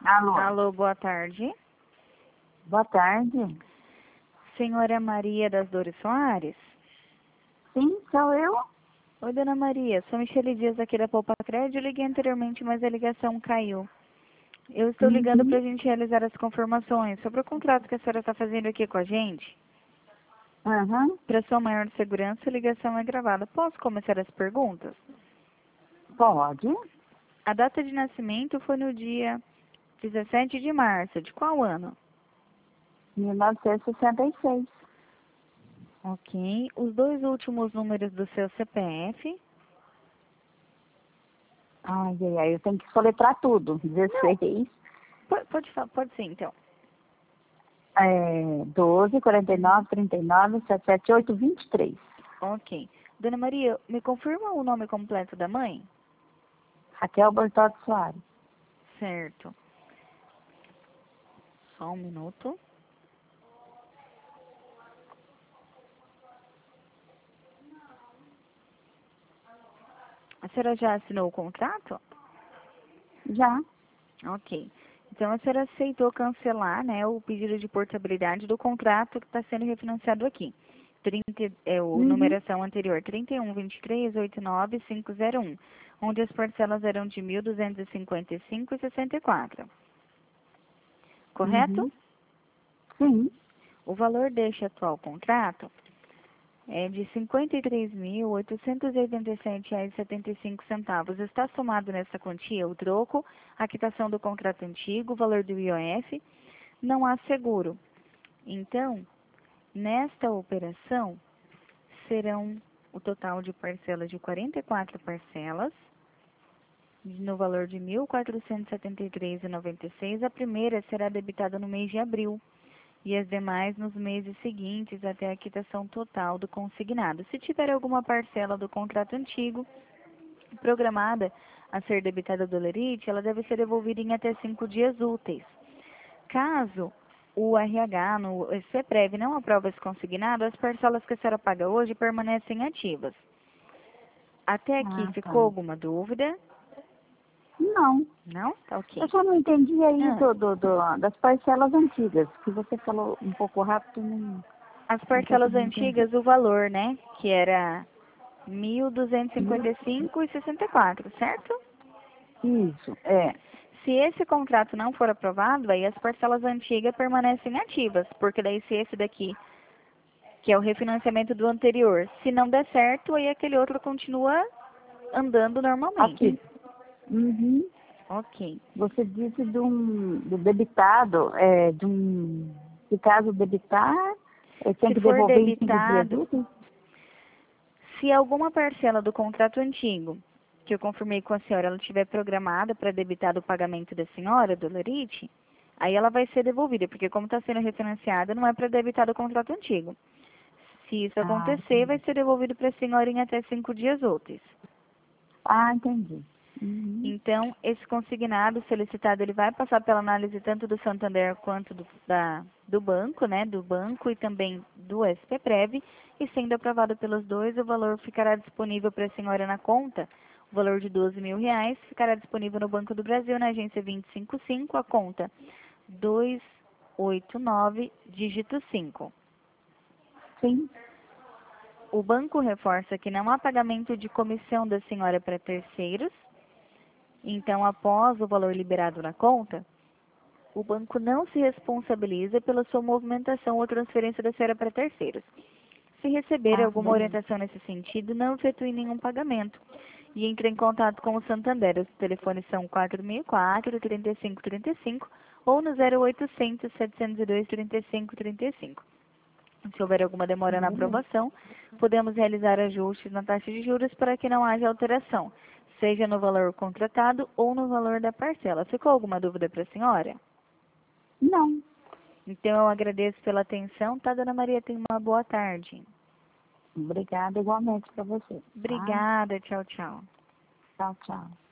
Alô, Alô, boa tarde. boa tarde. Senhora Maria das Dores Soares? Sim, sou eu. Oi, dona Maria. Sou Michele Dias aqui da Poupa Crédito. Eu liguei anteriormente, mas a ligação caiu. Eu estou ligando para a Uhum. gente realizar as confirmações sobre o contrato que a senhora está fazendo aqui com a gente. Aham. Para sua maior segurança, a ligação é gravada. Posso começar as perguntas? Pode. A data de nascimento foi no dia 17 de março. De qual ano? 1966. Ok. Os dois últimos números do seu CPF? Ai, ai, ai, eu tenho que soletrar tudo. 16, Pode ser, então. 12, 49, 39, 778, 23. Ok. Dona Maria, me confirma o nome completo da mãe? Raquel Bertoldi Soares. Certo. Só um minuto. A senhora já assinou o contrato? Já. Ok. Então, a senhora aceitou cancelar, né, o pedido de portabilidade do contrato que está sendo refinanciado aqui. O Uhum. numeração anterior, 3123-89501, onde as parcelas eram de 1.255,64. Correto? Uhum. Sim. O valor deste atual contrato é de R$ 53.887,75. Está somado nessa quantia o troco, a quitação do contrato antigo, o valor do IOF, não há seguro. Então, nesta operação, serão o total de parcelas de 44 parcelas, no valor de R$ 1.473,96. A primeira será debitada no mês de abril e as demais nos meses seguintes até a quitação total do consignado. Se tiver alguma parcela do contrato antigo programada a ser debitada do lerite, ela deve ser devolvida em até 5 dias úteis. Caso o RH no CPREV não aprove esse consignado, as parcelas que a senhora paga hoje permanecem ativas. Até aqui Ah, ficou tá. alguma dúvida? Não. Não? Tá Eu ok. só não entendi aí Ah, das parcelas antigas, que você falou um pouco rápido, as não parcelas consegui entender. antigas, o valor, né? Que era Hum? 1.255,64, certo? Isso, é. Se esse contrato não for aprovado, aí as parcelas antigas permanecem ativas, porque daí se esse daqui, que é o refinanciamento do anterior, se não der certo, aí aquele outro continua andando normalmente. Aqui. Uhum. Ok. Você disse do debitado, se caso debitar, tem Se que for devolver em 5 dias debitado, úteis? se alguma parcela do contrato antigo, que eu confirmei com a senhora, ela estiver programada para debitar do pagamento da senhora, do Lerite, aí ela vai ser devolvida, porque como está sendo refinanciada, não é para debitar do contrato antigo. Se isso Ah, acontecer, vai entendi. ser devolvido para a senhora em até 5 dias úteis. Ah, entendi. Uhum. Então, esse consignado solicitado, ele vai passar pela análise tanto do Santander quanto do banco, né, do banco e também do SPPrev, e sendo aprovado pelos dois, o valor ficará disponível para a senhora na conta, o valor de R$ 12.000 ficará disponível no Banco do Brasil, na agência 255, a conta 289, dígito 5. Sim. O banco reforça que não há pagamento de comissão da senhora para terceiros. Então, após o valor liberado na conta, o banco não se responsabiliza pela sua movimentação ou transferência da senhora para terceiros. Se receber Ah, alguma beleza. orientação nesse sentido, não efetue nenhum pagamento e entre em contato com o Santander. Os telefones são 4004-3535 ou no 0800 702 3535. Se houver alguma demora na Beleza. aprovação, podemos realizar ajustes na taxa de juros para que não haja alteração, seja no valor contratado ou no valor da parcela. Ficou alguma dúvida para a senhora? Não. Então, eu agradeço pela atenção, tá, dona Maria? Tenha uma boa tarde. Obrigada igualmente para você, tá? Obrigada, tchau, tchau. Tchau, tchau.